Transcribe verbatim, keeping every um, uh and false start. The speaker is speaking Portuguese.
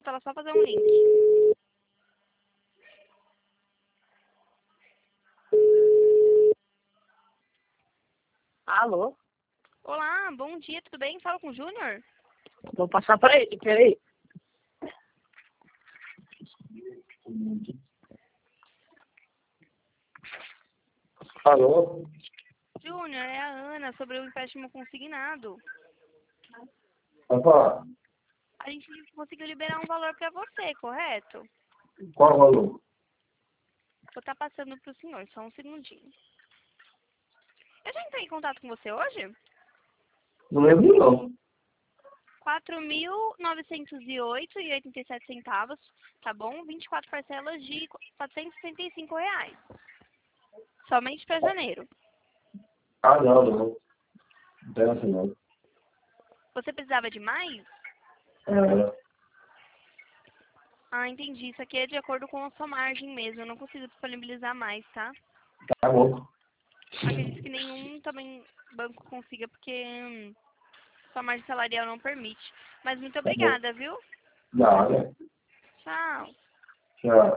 pra ela só fazer um link. Alô? Olá, bom dia, tudo bem? Fala com o Júnior? Vou passar pra ele, peraí. Alô? Júnior, é a Ana, sobre o empréstimo consignado. Opa, A gente conseguiu liberar um valor pra você, correto? qual o valor? Vou estar passando pro senhor, só um segundinho. Eu já entrei em contato com você hoje? Não lembro não. quatro mil novecentos e oito reais e oitenta e sete centavos, tá bom? vinte e quatro parcelas de quatrocentos e sessenta e cinco reais. Somente para janeiro. Ah, não, não. Não tem assim não. Você precisava de mais? É, Ah, entendi. Isso aqui é de acordo com a sua margem mesmo. Eu não consigo disponibilizar mais, tá? tá bom. Acredito que nenhum também banco consiga, porque hum, sua margem salarial não permite. Mas muito Tá bom. obrigada, viu? Nada. Tchau. Tchau.